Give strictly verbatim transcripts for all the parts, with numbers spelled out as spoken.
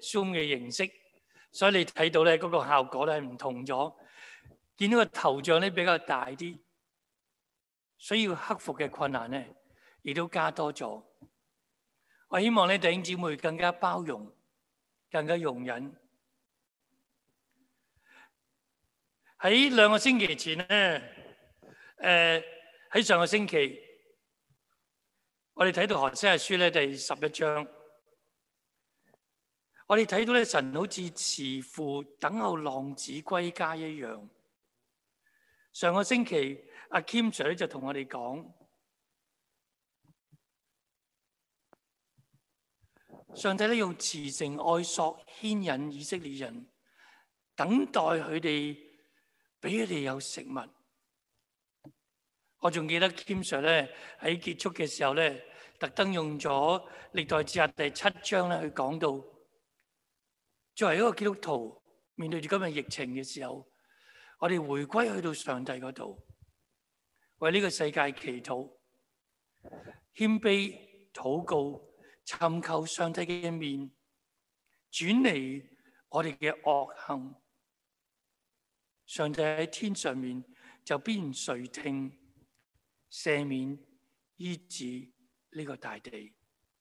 Zoom 嘅形式，所以你睇到咧嗰個效果咧唔同咗，見到個頭像咧比較大啲，需要克服嘅困難咧亦都加多咗。我希望咧弟兄姊妹更加包容，更加容忍。喺兩個星期前咧，誒喺上個星期，我哋睇到何西阿書咧第十一章，我哋睇到咧神好似慈父等候浪子歸家一樣。上個星期阿 Kim Sir 咧就同我哋講，上帝咧用慈繩愛索牽引以色列人，等待佢哋俾佢哋有食物。我仲記得 Kim Sir 咧喺結束嘅時候咧，特登用咗歷代志下第七章咧去講到，作為一個基督徒面對住今日疫情嘅時候，我哋回歸去到上帝嗰度，為呢個世界祈禱、謙卑禱告，尋求上帝嘅面，轉離我哋嘅惡行。上帝喺天上面就必然垂聽、赦免、醫治呢個大地。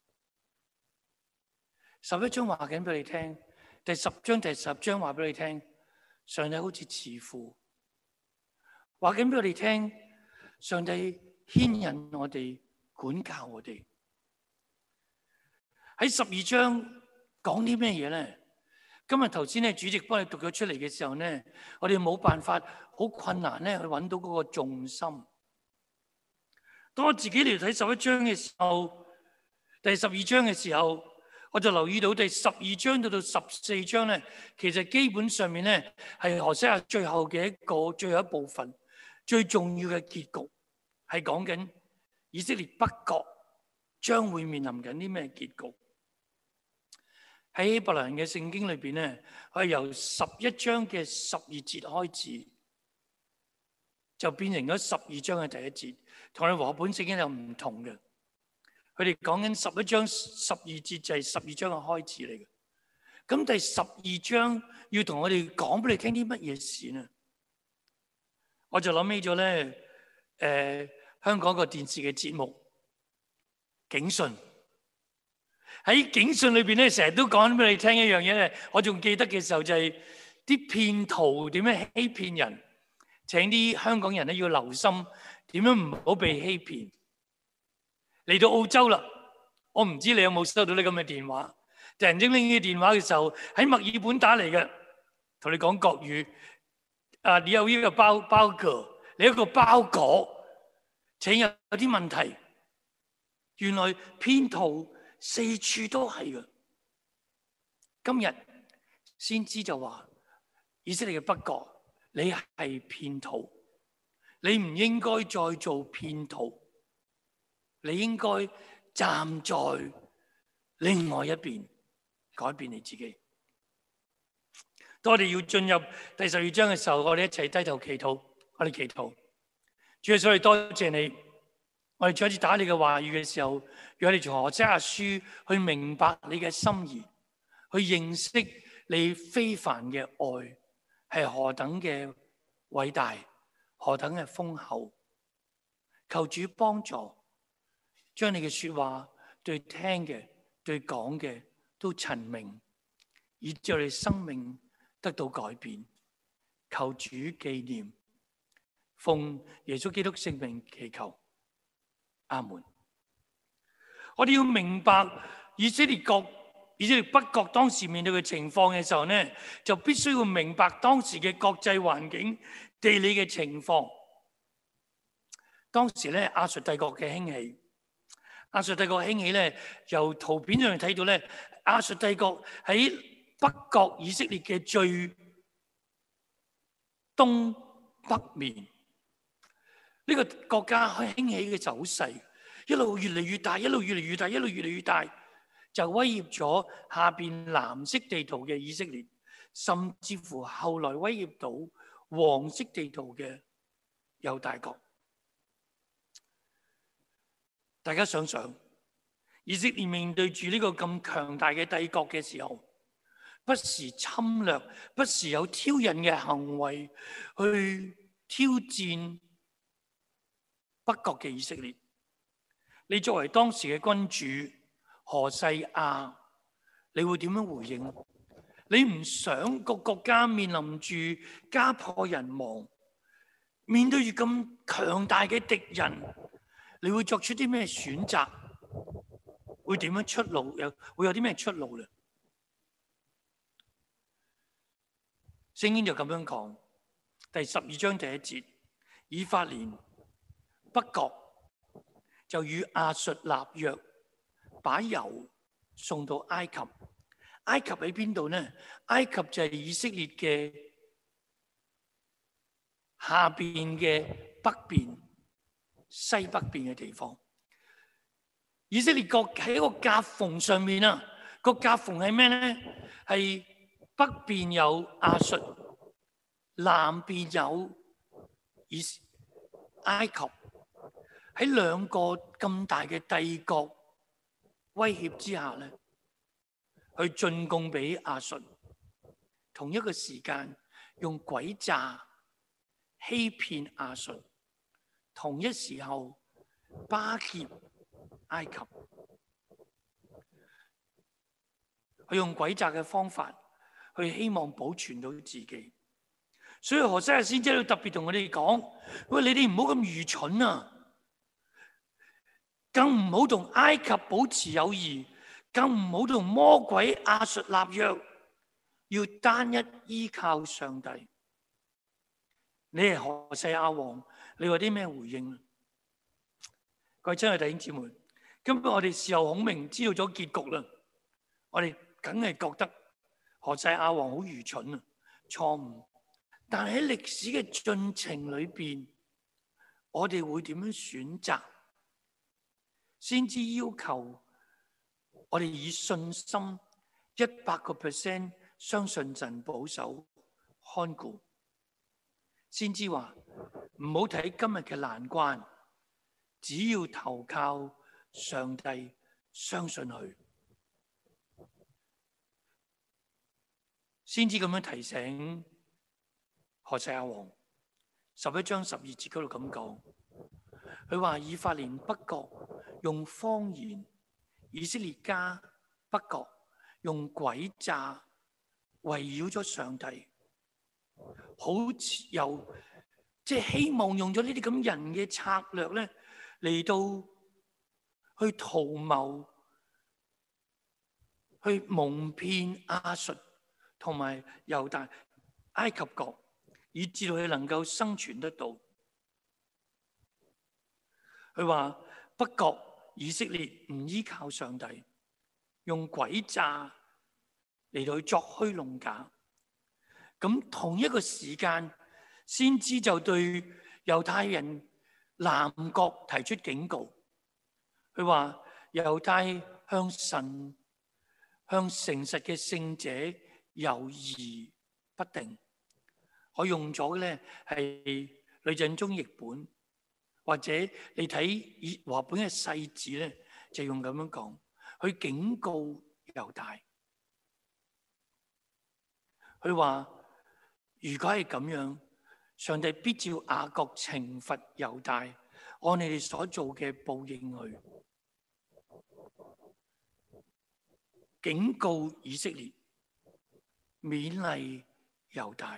十一章話緊俾你聽，第十章第十章話俾你聽，上帝好似慈父，話緊俾我哋聽，上帝牽引我哋，管教我哋。喺十二章講啲咩嘢咧？今日頭先咧主席幫你讀咗出嚟嘅時候咧，我哋冇辦法，好困難咧去揾到嗰個重心。當我自己嚟睇十一章嘅時候，第十二章嘅時候，我就留意到第十二章到到十四章咧，其實基本上面咧係何西阿最後嘅一個最後一部分，最重要嘅結局係講緊以色列北國將會面臨緊啲咩結局。喺希伯來人嘅聖經裏邊咧，係由十一章嘅十二節開始，就變成咗十二章嘅第一節，同你和本聖經有唔同嘅。佢哋講緊十一章十二節就係十二章嘅開始嚟嘅。咁第十二章要同我哋講俾你聽啲乜嘢事呢？我就諗起咗咧，誒、呃，香港個電視嘅節目《警訊》。喺警訊裏邊咧，成日都講俾你聽一樣嘢咧。我仲記得嘅時候就係啲騙徒點樣欺騙人，請啲香港人咧要留心點樣唔好被欺騙。嚟到澳洲啦，我唔知你有冇收到呢咁嘅電話。突然之間拎起電話嘅時候，喺墨爾本打嚟嘅，同你講國語。啊，你有呢個包包裹，你有一個包裹，請有有啲問題。原來騙徒四處都係嘅。今日先知就話，以色列嘅北國，你係騙徒，你唔應該再做騙徒，你應該站在另外一邊，改變你自己。當我哋要進入第十二章嘅時候，我哋一齊低頭祈禱，我哋祈禱。主耶穌，我哋多謝你。我哋再一次打你嘅話語嘅時候，讓我哋從何西阿書去明白你嘅心意，去認識你非凡嘅愛係何等嘅偉大，何等嘅豐厚。求主幫助，將你嘅說話對聽嘅、對講嘅都陳明，以致我哋生命得到改變。求主紀念，奉耶穌基督聖名祈求。阿門。我哋要明白以色列國、以色列北國當時面對嘅情況嘅時候呢，就必須要明白當時嘅國際環境、地理嘅情況。當時咧，亞述帝國嘅興起，亞述帝國興起咧，由圖片上睇到咧，亞述帝國喺北國以色列嘅最東北面。呢個國家興起嘅時候好細，一路越嚟越大，一路越嚟越大，一路越嚟越大，就威脅咗下邊藍色地圖嘅以色列，甚至乎後來威脅到黃色地圖嘅猶大國。大家想想，以色列面對住呢個咁強大嘅帝國嘅時候， 不時侵略，不時有挑釁嘅行為去挑戰北國嘅以色列。你作為當時嘅君主何西阿，你會點樣回應？你唔想個國家面臨住家破人亡，面對住咁強大嘅敵人，你會作出啲咩選擇？會點樣出路？有會有啲咩出路咧？聖經就咁樣講，第十二章第一節，以法蓮北國就與亞述立約，把油送到埃及。埃及喺邊度呢？埃及就係以色列嘅下邊嘅北邊、西北邊嘅地方。以色列國喺一個夾縫上面啊，個夾縫係咩呢？係北邊有亞述，南邊有以埃及。喺兩個咁大嘅帝國威脅之下咧，去進貢俾亞述，同一個時間用詭詐欺騙亞述，同一時候巴結埃及，佢用詭詐嘅方法去希望保存到自己。所以何西阿先知都特別同我哋講：喂，你哋唔好咁愚蠢啊！更唔好同埃及保持友誼，更唔好同魔鬼亞述立約，要單一依靠上帝。你係何西阿王，你有啲咩回應？各位親愛弟兄姊妹，今日我哋事後孔明知道咗結局啦，我哋梗係覺得何西阿王好愚蠢啊，錯誤。但係喺歷史嘅進程裏邊，我哋會點樣選擇？先至要求我哋以信心一百個 percent 相信神保守看顧，先至話唔好睇今日嘅難關，只要投靠上帝，相信佢，先至咁樣提醒何西阿王。十一章十二節嗰度咁講，佢話以法蓮北國用謊言，以色列家北國用詭詐圍繞咗上帝，好似又即係希望用咗呢啲咁人嘅策略咧，嚟到去圖謀，去蒙騙亞述同埋猶大埃及國，以至到佢能夠生存得到。佢話北國以色列唔依靠上帝，用詭詐嚟到去作虛弄假。咁同一個時間，先知就對猶太人南國提出警告。佢話猶太向神、向誠實嘅聖者猶豫不定。我用咗咧係呂振中譯本，或者你睇以和本嘅細字咧，就用咁樣講，去警告猶大。佢話如果係咁樣，上帝必照雅各懲罰猶大，按你哋所做嘅報應佢，警告以色列，勉勵猶大。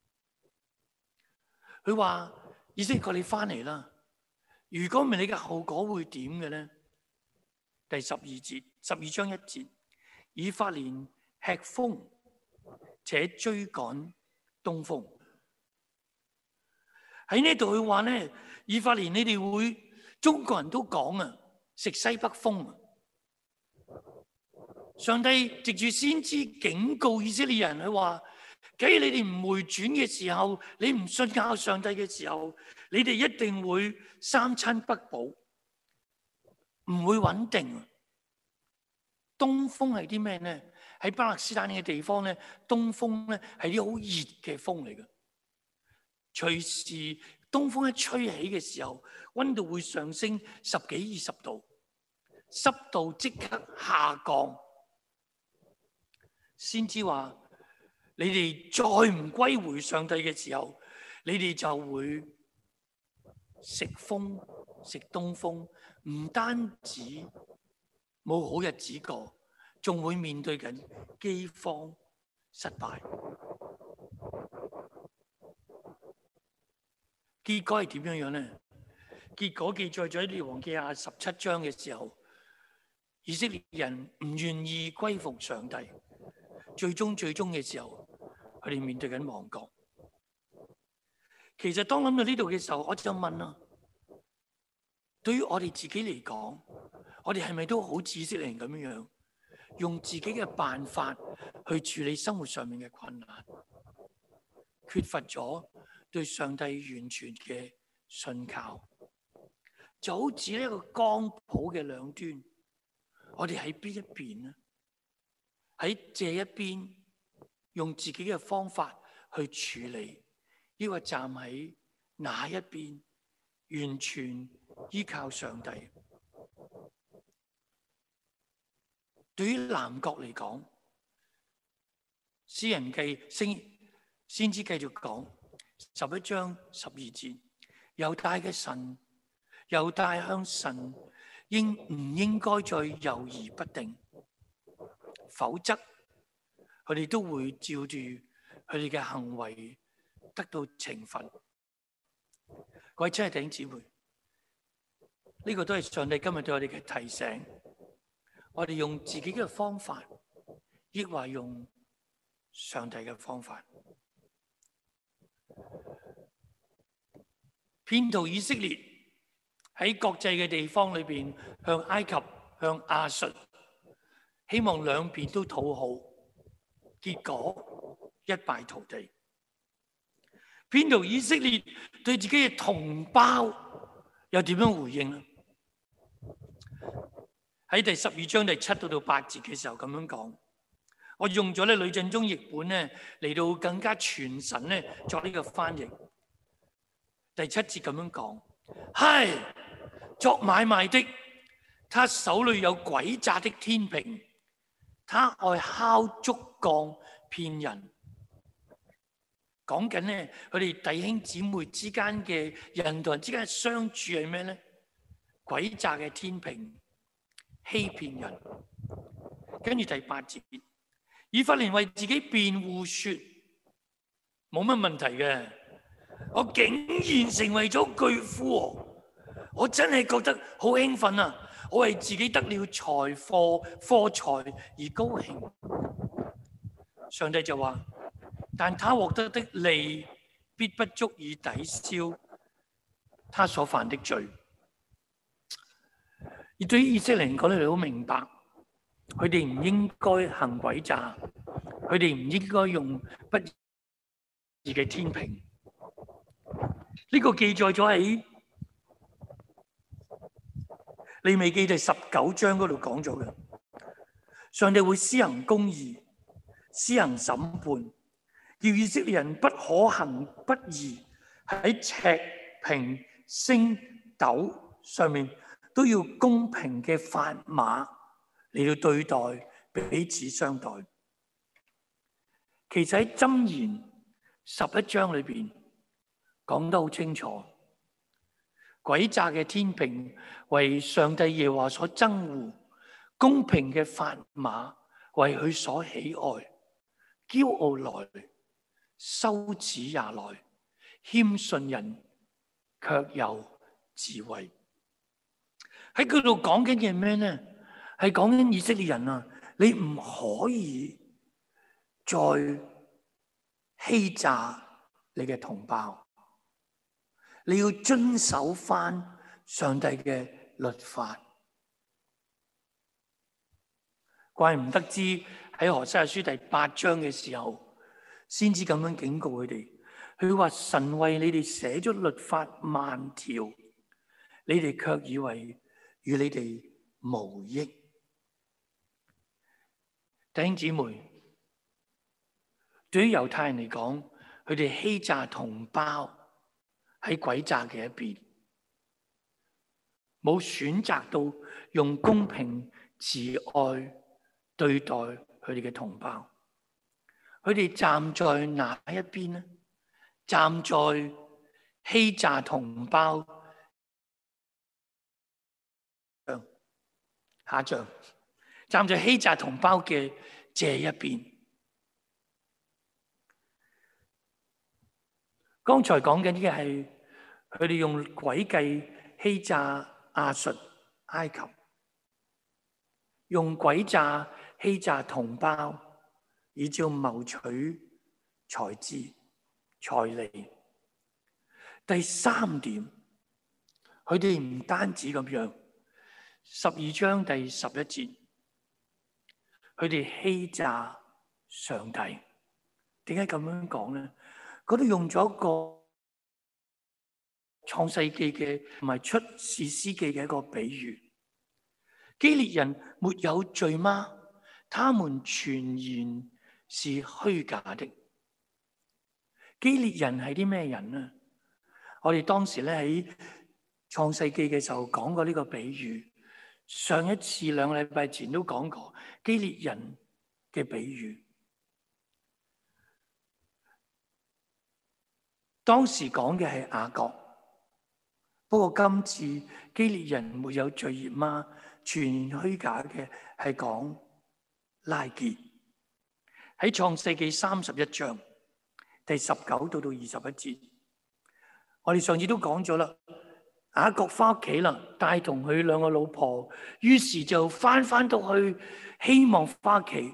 佢話以色列國，你翻嚟啦！如果唔係，你嘅後果會點嘅咧？第十二節，十二章一節，以法蓮吃風，且追趕東風。喺呢度佢話咧，以法蓮你哋會，中國人都講啊，食西北風啊！上帝藉住先知警告以色列人，佢話：假如你哋唔回轉嘅時候，你唔信靠上帝嘅時候，你哋一定會三餐不保，唔會穩定。東風係啲咩呢？喺巴勒斯坦嘅地方咧，東風咧係啲好熱嘅風嚟嘅。隨時東風一吹起嘅時候，溫度會上升十幾二十度，濕度即刻下降。 先知話：你哋再唔歸回上帝嘅時候，你哋就會食風食東風，唔單止冇好日子過，仲會面對緊饑荒、失敗。結果係點樣樣咧？結果記載咗喺《列王記下》十七章嘅時候，以色列人唔願意歸服上帝，最終最終嘅時候，佢哋面對緊亡國。其實當諗到呢度嘅時候，我就問啦：對於我哋自己嚟講，我哋係咪都好似以色列人咁樣樣，用自己嘅辦法去處理生活上面嘅困難，缺乏咗對上帝完全嘅信靠？就好似呢一個光譜嘅兩端，我哋喺邊一邊呢？喺這一邊用自己嘅方法去處理，抑或站喺那一邊完全依靠上帝？對於南國嚟講，詩人記先先知繼續講十一章十二節，猶大嘅神。猶大向神應唔應該再猶豫不定，否則佢哋都會照住佢哋嘅行為得到懲罰。各位親愛的弟兄姊妹，呢個都係上帝今日對我哋嘅提醒。我哋用自己嘅方法，抑或用上帝嘅方法？騙徒以色列喺國際嘅地方裏邊，向埃及、向亞述，希望兩邊都討好，結果一敗塗地。騙徒以色列對自己嘅同胞又點樣回應呢？喺第十二章第七到到八節嘅時候咁樣講，我用咗咧呂振中譯本咧嚟到更加傳神咧作呢個翻譯。第七節咁樣講，係。作買賣的，他手裏有詭詐的天平，他愛敲竹槓騙人。講緊咧，佢哋弟兄姊妹之間嘅人同人之間嘅相處係咩咧？詭詐嘅天平，欺騙人。跟住第八節，以法蓮為自己辯護說，冇乜問題嘅，我竟然成為咗巨富。我真係覺得好興奮啊！我為自己得了財貨貨財而高興。上帝就話：但他獲得的利必不足以抵消他所犯的罪。而對於以色列人講，你哋好明白，佢哋唔應該行詭詐，佢哋唔應該用不義嘅天平。呢、這個記載咗喺利未記第十九章嗰度講咗嘅，上帝會施行公義，施行審判，叫以色列人不可行不義，喺尺平升斗上面都要公平嘅砝碼嚟到對待，彼此相待。其實喺箴言十一章裏邊講得好清楚。詭詐嘅天平為上帝耶和華所憎惡，公平嘅砝碼為佢所喜愛。驕傲來，羞恥也來，謙遜人卻有智慧。喺佢度講緊嘅咩呢？係講緊以色列人啊，你唔可以再欺詐你嘅同胞。你要遵守翻上帝嘅律法，怪唔得知喺何西阿書第八章嘅時候，先至咁樣警告佢哋。佢話神為你哋寫咗律法萬條，你哋卻以為與你哋無益。弟兄姊妹，對於猶太人嚟講，佢哋欺詐同胞。喺詭詐嘅一邊，冇選擇到用公平慈愛對待佢哋嘅同胞。 佢哋站在哪一邊呢？站在欺詐同胞，下章，站在欺詐同胞嘅這一邊。剛才講緊嘅係佢哋用詭計欺詐亞述、埃及，用詭詐欺詐同胞，以照謀取財資、財利。第三點，佢哋唔單止咁樣，十二章第十一節，佢哋欺詐上帝。點解咁樣講呢？嗰度用咗一個創世記嘅同埋出士師記嘅一個比喻。基列人沒有罪嗎？他們全然是虛假的。基列人係啲咩人呢？我哋當時咧喺創世記嘅時候講過呢個比喻。上一次兩個禮拜前都講過基列人嘅比喻。當時講嘅係雅各，不過今次基列人沒有罪孽嗎？全虛假嘅係講拉結。喺創世記三十一章第十九到到二十一節，我哋上次都講咗啦。雅各翻屋企啦，帶同佢兩個老婆，於是就翻翻到去，希望翻屋企。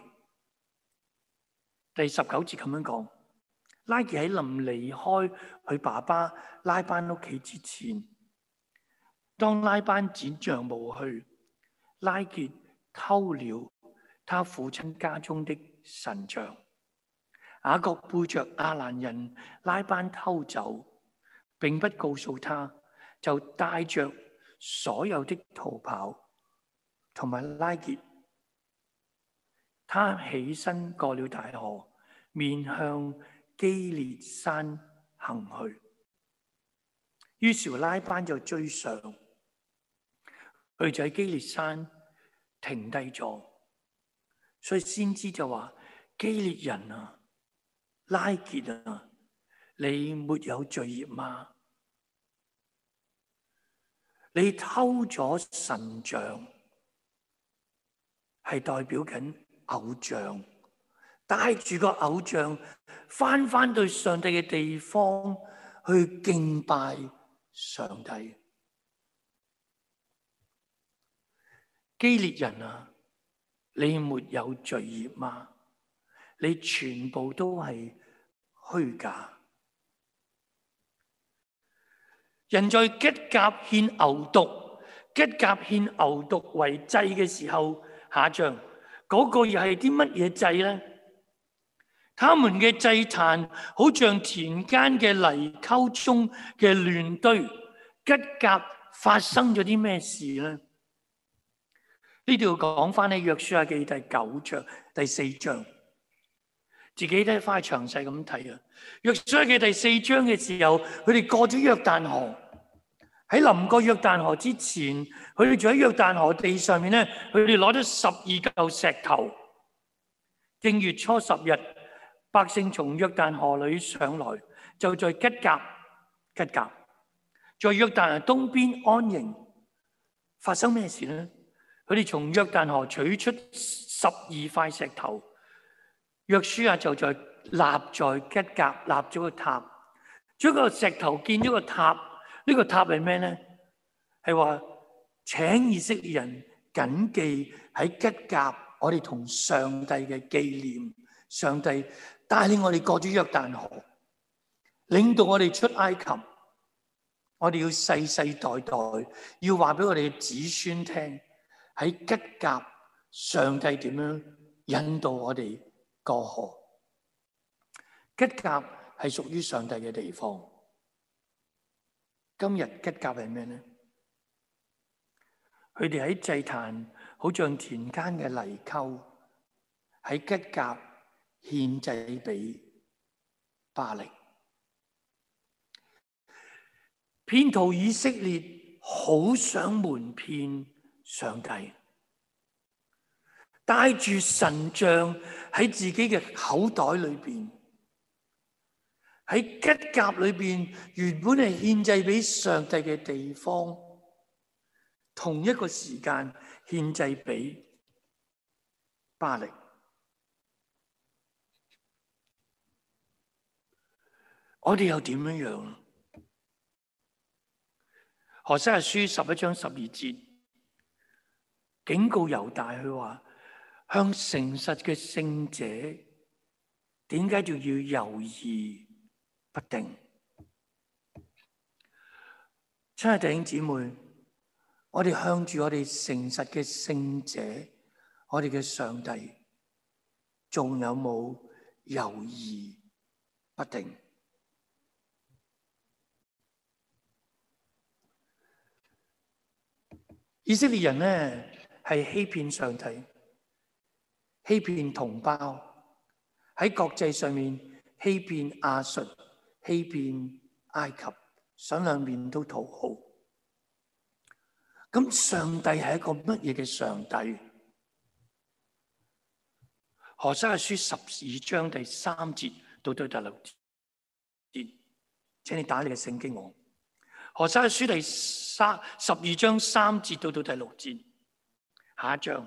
第十九節咁樣講。拉結喺臨離開佢爸爸拉班屋企之前，當拉班剪橡毛去，拉結偷了他父親家中的神像。雅各背着亞蘭人拉班偷走，並不告訴他，就帶着所有的逃跑同埋拉結，他起身過了大河，面向基列山行去。於是拉班就追上，佢就喺基列山停低咗。所以先知就話：基列人啊，拉結啊，你沒有罪孽嗎？你偷咗神像，係代表緊偶像。帶住個偶像翻翻到上帝嘅地方去敬拜上帝。基列人啊，你沒有罪孽嗎？你全部都係虛假。人在吉甲獻牛犢，吉甲獻牛犢為祭嘅時候，下章嗰個又係啲乜嘢祭咧？他們嘅祭壇好像田間嘅泥溝中嘅亂堆。吉甲發生咗啲咩事呢？呢度講翻喺約書亞記第九章第四章，自己都翻去詳細咁睇啊。約書亞記第四章嘅時候，佢哋過咗約旦河。喺臨過約旦河之前，佢哋就喺約旦河地上面咧，佢哋攞咗十二嚿石頭。正月初十日，百姓從約旦河裏上來，就在吉甲，吉甲，在約旦河東邊安營。發生咩事呢？佢哋從約旦河取出十二塊石頭，約書亞就在立在吉甲立咗個塔。將個石頭建咗個塔，呢個塔係咩呢？係話請以色列人謹記喺吉甲，我哋同上帝嘅紀念。上帝帶領我哋過咗約旦河，領導我哋出埃及。我哋要世世代代要話俾我哋嘅子孫聽，喺吉甲上帝點樣引導我哋過河。吉甲係屬於上帝嘅地方。今日吉甲係咩呢？佢哋喺祭壇好像田間嘅泥溝，喺吉甲獻祭俾巴力。騙徒以色列好想瞞騙上帝， 帶住神像喺自己嘅口袋裏邊，喺吉甲裏邊，原本係獻祭俾上帝嘅地方，同一個時間獻祭俾巴力。我哋又點樣樣？何西阿書十一章十二節警告猶大，佢話向誠實嘅聖者，點解仲要猶豫不定？親愛的弟兄姊妹，我哋向住我哋誠實嘅聖者，我哋嘅上帝，仲有冇猶豫不定？以色列人呢係欺騙上帝、欺騙同胞，喺國際上面欺騙亞述、欺騙埃及，想兩面都討好。咁上帝係一個乜嘢嘅上帝？何西阿書十二章第三節到到第六節，請你打你嘅聖經我。何西阿書第三十二章三節到到第六節，下一章。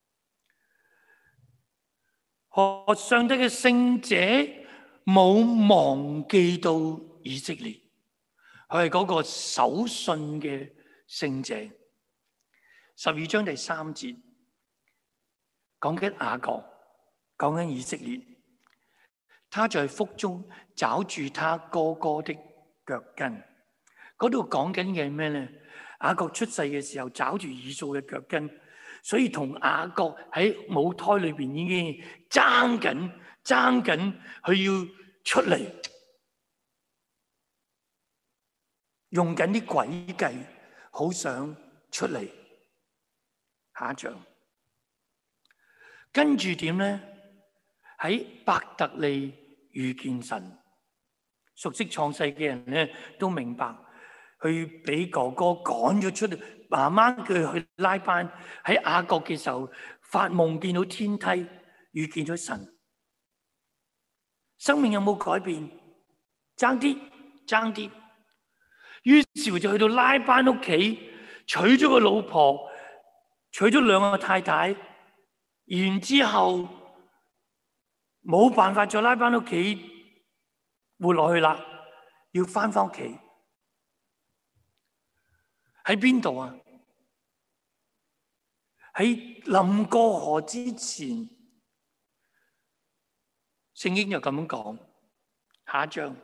何上帝嘅聖者冇忘記到以色列，佢係嗰個守信嘅聖者。十二章第三節講緊雅各，講緊以色列，他在腹中抓住他哥哥的腳跟。嗰度講緊嘅係咩咧？雅各出世嘅時候抓住以掃嘅腳跟，所以同雅各喺母胎裏邊已經爭緊爭緊，佢要出嚟，用緊啲詭計，好想出嚟。下一章，跟住點咧？喺伯特利遇見神，熟悉創世嘅人咧都明白。佢俾哥哥趕咗出嚟，媽媽叫佢去拉班。喺雅各嘅時候發夢見到天梯，遇見咗神。生命有冇改變？爭啲，爭啲。於是乎就去到拉班屋企，娶咗個老婆，娶咗兩個太太。然之後冇辦法再拉班屋企活落去啦，要翻返屋企。喺邊度啊？喺臨過河之前，聖經就咁樣講。下一章，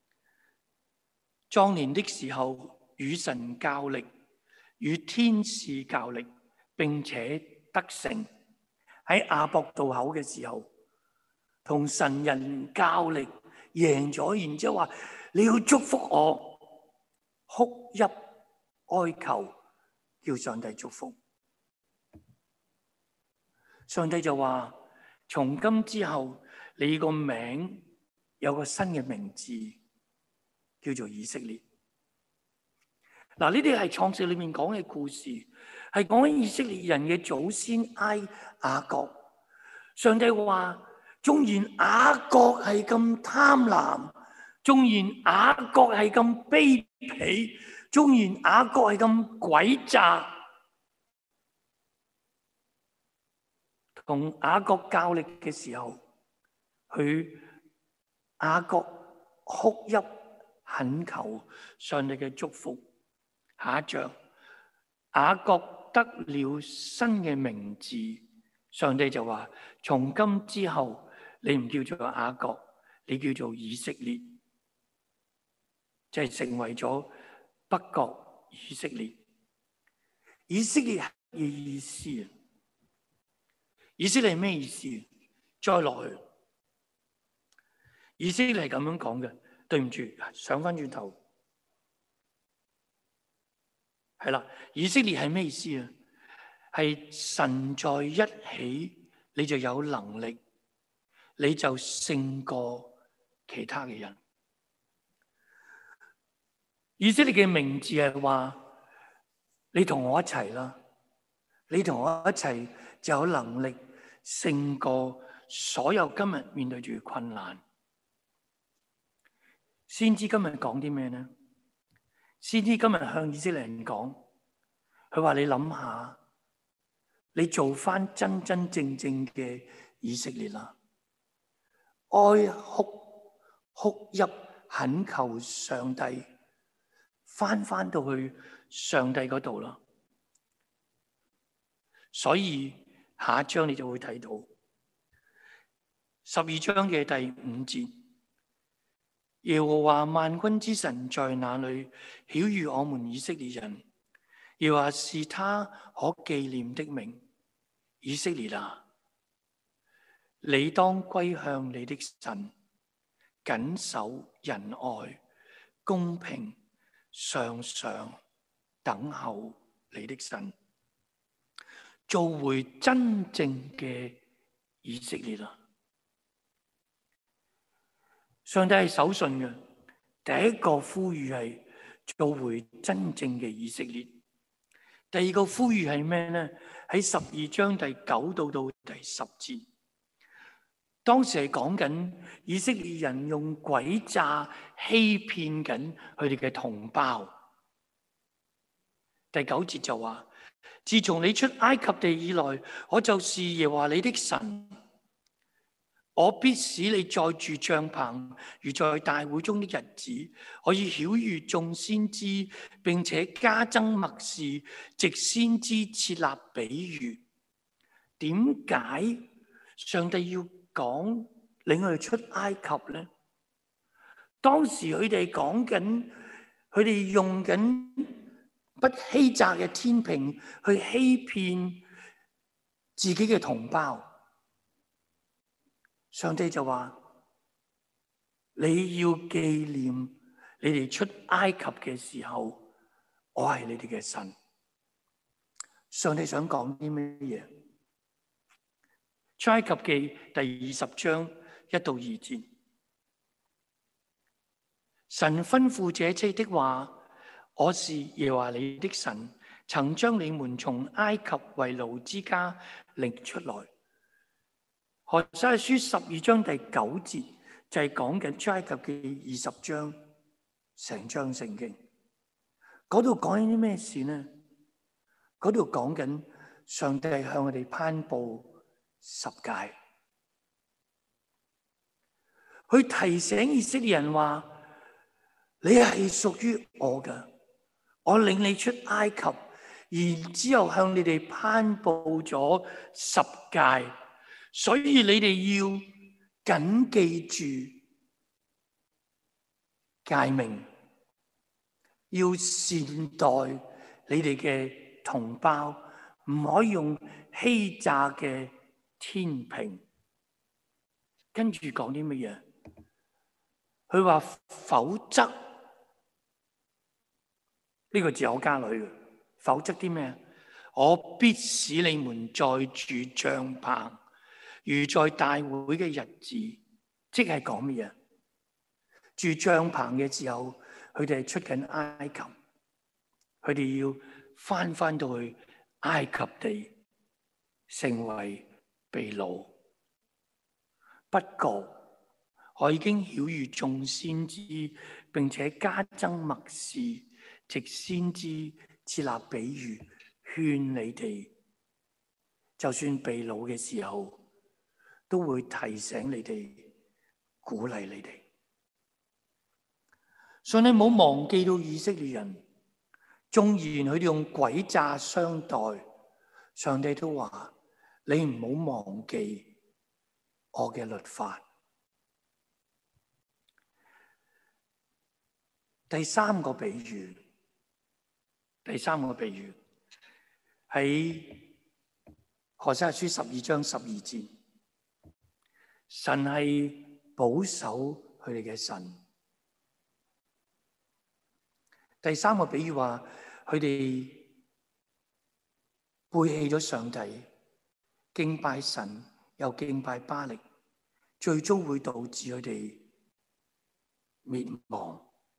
壯年的時候與神較力，與天使較力，並且得勝。喺亞伯渡口嘅時候，同神人較力，贏咗，然之後話你要祝福我，哭泣哀求，叫上帝祝福。上帝就話：從今之後，你個名有個新嘅名字，叫做以色列。嗱，呢啲係創世裏面講嘅故事，係講緊以色列人嘅祖先埃雅各。上帝話：縱然雅各係咁貪婪，縱然雅各係咁卑鄙，縱然雅各係咁詭詐，同雅各較力嘅時候，佢雅各哭泣懇求上帝嘅祝福。下一章，雅各得了新嘅名字，上帝就話：從今之後，你唔叫做雅各，你叫做以色列，就係成為咗北國以色列。以色列嘅意思，以色列係咩意思？再落去，以色列係咁樣講嘅。對唔住，上翻轉頭，係啦。以色列係咩意思啊？係神在一起，你就有能力，你就勝過其他嘅人。以色列嘅名字係話，你同我一齊啦，你同我一齊就有能力勝過所有今日面對住嘅困難。先知今日講啲咩呢？先知今日向以色列人講，佢話你諗下，你做翻真真正正嘅以色列啦，哀哭哭泣懇求上帝，翻翻到去上帝嗰度啦。所以下一章你就會睇到十二章嘅第五節，耶和華萬軍之神在哪裏？曉諭我們以色列人，耶和華是他可紀念的名。以色列啊，你當歸向你的神，謹守仁愛、公平，常常等候你的神，做回真正嘅以色列啊！上帝係守信嘅，第一個呼籲係做回真正嘅以色列。第二個呼籲係咩呢？喺十二章第九到到第十節，當時係講緊以色列人用詭詐欺騙緊佢哋嘅同胞。第九節就話：自從你出埃及地以來，我就是耶和華你的神。我必使你再住帳棚，如在大會中的日子。我要曉諭眾先知，並且加增默示，藉先知設立比喻。點解上帝要講領佢哋出埃及呢？當時佢哋講緊，佢哋用緊不欺詐嘅天平去欺騙自己嘅同胞。上帝就話：你要紀念你哋出埃及嘅時候，我係你哋嘅神。上帝想講啲咩嘢？出埃及記第二十章一到二節，神吩咐這些的話：我是耶和華你的神，曾將你們從埃及為奴之家領出來。何西阿書十二章第九節就係講緊出埃及記二十章成章聖經。嗰度講緊啲咩事呢？嗰度講緊上帝向我哋頒布十誡，去提醒以色列人話：你係屬於我嘅，我領你出埃及，然之後向你哋頒布咗十誡。所以你哋要謹記住誡命，要善待你哋嘅同胞，唔可以用欺詐嘅天平。跟住講啲乜嘢？佢話否則呢、這個字我加女嘅，否則啲咩？我必使你們再住帳棚，如在大會嘅日子。即係講乜嘢？住帳棚嘅時候，佢哋係出緊埃及，佢哋要翻翻到去埃及地，成為被擄。不過我已經曉諭眾先知，並且加增默示，藉先知設立比喻，勸你哋，就算被擄嘅時候，都會提醒你哋，鼓勵你哋。所以你唔好忘記到以色列人，縱然佢哋用詭詐相待，上帝都話：你唔好忘記我嘅律法。第三個比喻，第三個比喻喺何西阿書十二章十二節，神係保守佢哋嘅神。第三個比喻話，佢哋背棄咗上帝，敬拜神又敬拜巴力，最終會導致佢哋滅亡。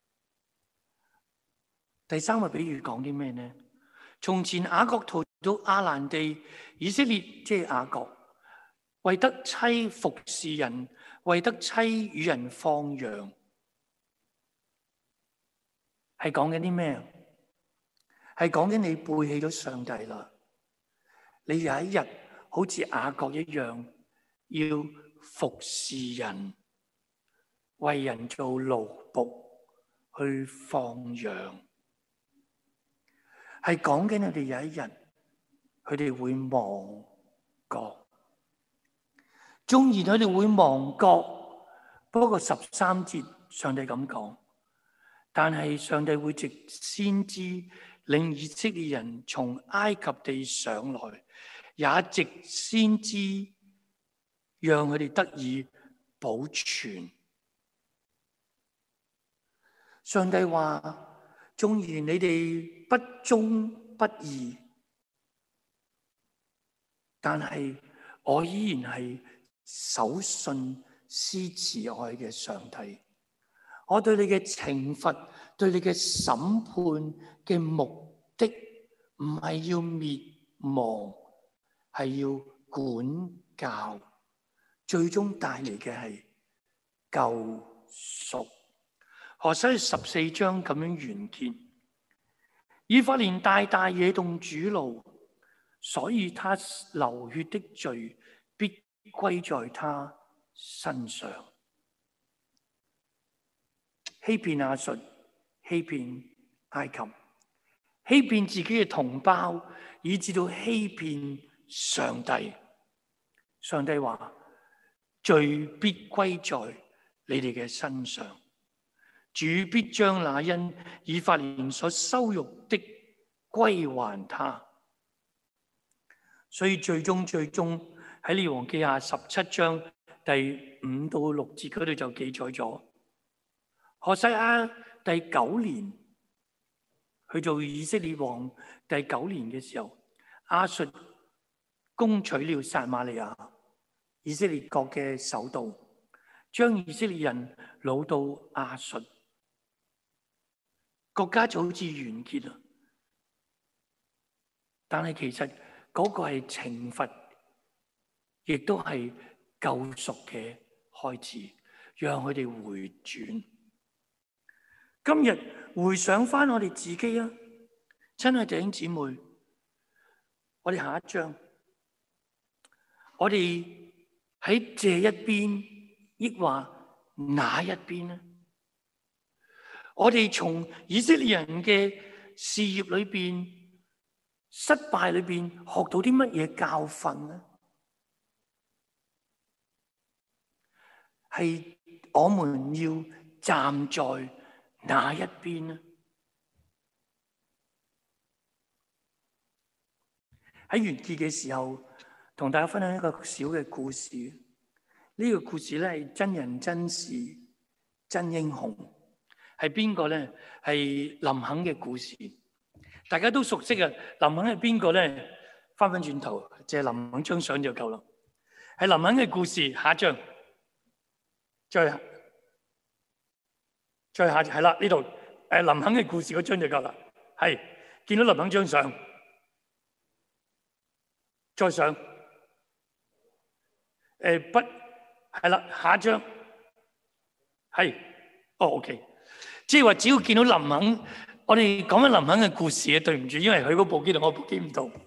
第三個比喻講啲咩呢？從前雅各逃到亞蘭地，以色列即係雅各為得妻服侍人，為得妻與人放羊，係講緊啲咩？係講緊你背棄咗上帝啦。你有一日好似雅各一樣，要服侍人，為人做奴僕，去放羊。係講緊佢哋有一日，佢哋會亡國。縱然佢哋會亡國，不過十三節上帝咁講，但係上帝會藉先知令以色列人從埃及地上來，也藉先知讓佢哋得以保存。上帝話：縱然你哋不忠不義，但係我依然係守信施慈愛嘅上帝。我對你嘅懲罰，對你嘅審判嘅目的，唔係要滅亡，係要管教，最終帶嚟嘅係救贖。何西十四章咁樣完結。以法蓮大大惹動主怒，所以他流血的罪必歸在他身上。欺騙亞述，欺騙埃及，欺騙自己嘅同胞，以至到欺騙上帝。上帝話：罪必歸在你哋嘅身上，主必將那因以法蓮所羞辱的歸還他。所以最終最終喺列王記下十七章第五到六節嗰度就記載咗，何西阿第九年去做以色列王第九年嘅時候，亞述攻取了撒瑪利亞，以色列國嘅首都，將以色列人擄到亞述，國家就好似完結啦。但係其實嗰個係懲罰，亦都係救贖嘅開始，讓佢哋回轉。今日回想翻我哋自己啊，親愛弟兄姊妹，我哋下一章，我哋喺這一邊，抑或那一邊呢？我哋從以色列人嘅事業裏邊、失敗裏邊學到啲乜嘢教訓呢？係我們要站在哪一邊呢？喺完結嘅時候，同大家分享一個小嘅故事。呢個故事咧係真人真事、真英雄。係邊個咧？係林肯嘅故事，大家都熟悉嘅。林肯係邊個咧？翻返轉頭，借林肯張相就夠啦。係林肯嘅故事，下一張，再再下係啦，呢度誒林肯嘅故事嗰張就夠啦。係見到林肯張相，再上誒不係啦，下一張係哦 OK。即係話，只要見到林肯，我哋講緊林肯嘅故事啊，對唔住，因為佢嗰部機同我部機唔同。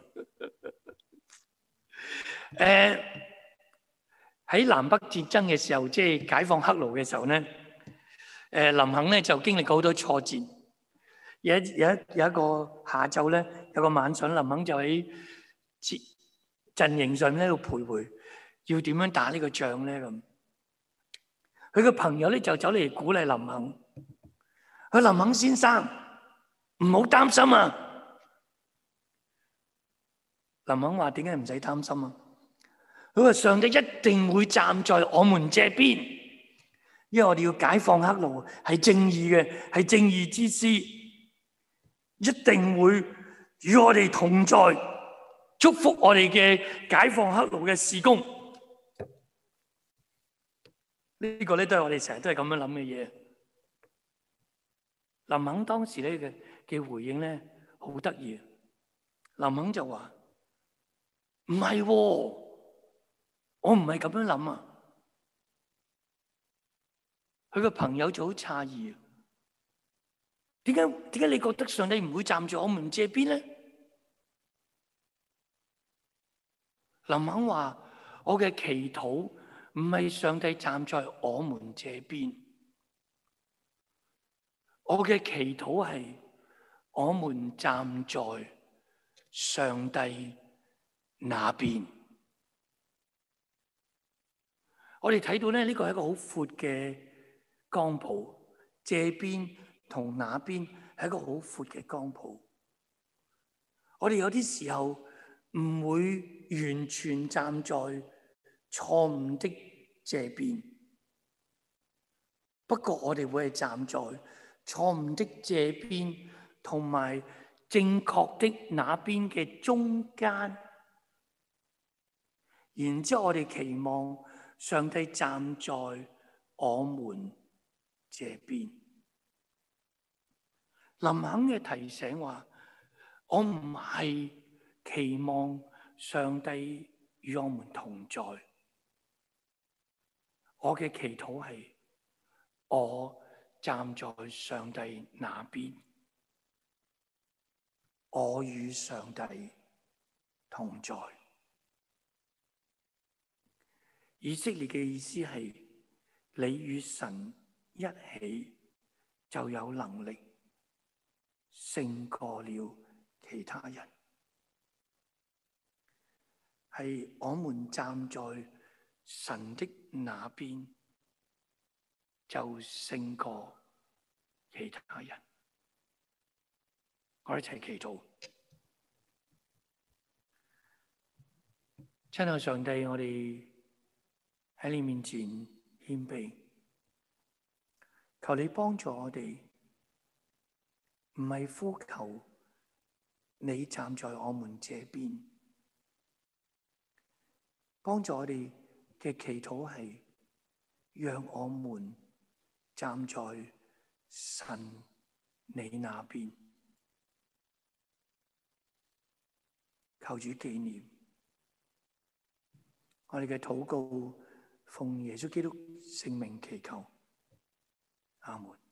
誒喺南北戰爭嘅時候，即係解放黑奴嘅時候咧，誒林肯咧就經歷過好多挫折。有一有一有一個下晝咧，有個晚上，林肯就喺陣營上咧度徘徊，要點樣打呢個仗咧咁。佢個朋友咧就走嚟鼓勵林肯。佢林肯先生唔好擔心啊！林肯話：點解唔使擔心啊？佢話上帝一定會站在我們這邊，因為我哋要解放黑奴，係正義嘅，係正義之師，一定會與我哋同在，祝福我哋嘅解放黑奴嘅事工。呢個咧都係我哋成日都係咁樣諗嘅嘢。林肯當時咧嘅嘅回應咧好得意，林肯就話：唔係喎， 我唔係咁樣諗啊。佢個朋友就好詫異，點解點解你覺得上帝唔會站在我們這邊咧？林肯話：我嘅祈禱唔係上帝站在我們這邊，我嘅祈禱係我們站在上帝那邊。我哋睇到咧，呢個係一個好闊嘅光譜，這邊同那邊係一個好闊嘅光譜。我哋有啲時候唔會完全站在錯誤的這邊，不過我哋會係站在錯誤的這邊同埋正確的那邊嘅中間，然之後我哋期望上帝站在我們這邊。林肯嘅提醒話：我唔係期望上帝與我們同在，我嘅祈禱係我站在上帝那邊，我與上帝同在。以色列嘅意思係你與神一起就有能力勝過了其他人，係我們站在神的那邊就勝過其他人。我一齊祈禱。親愛上帝，我哋喺你面前謙卑，求你幫助我哋，唔係呼求你站在我們這邊，幫助我哋嘅祈禱係讓我們站在神你那邊。求主紀念我哋嘅禱告，奉耶穌基督聖名祈求，阿門。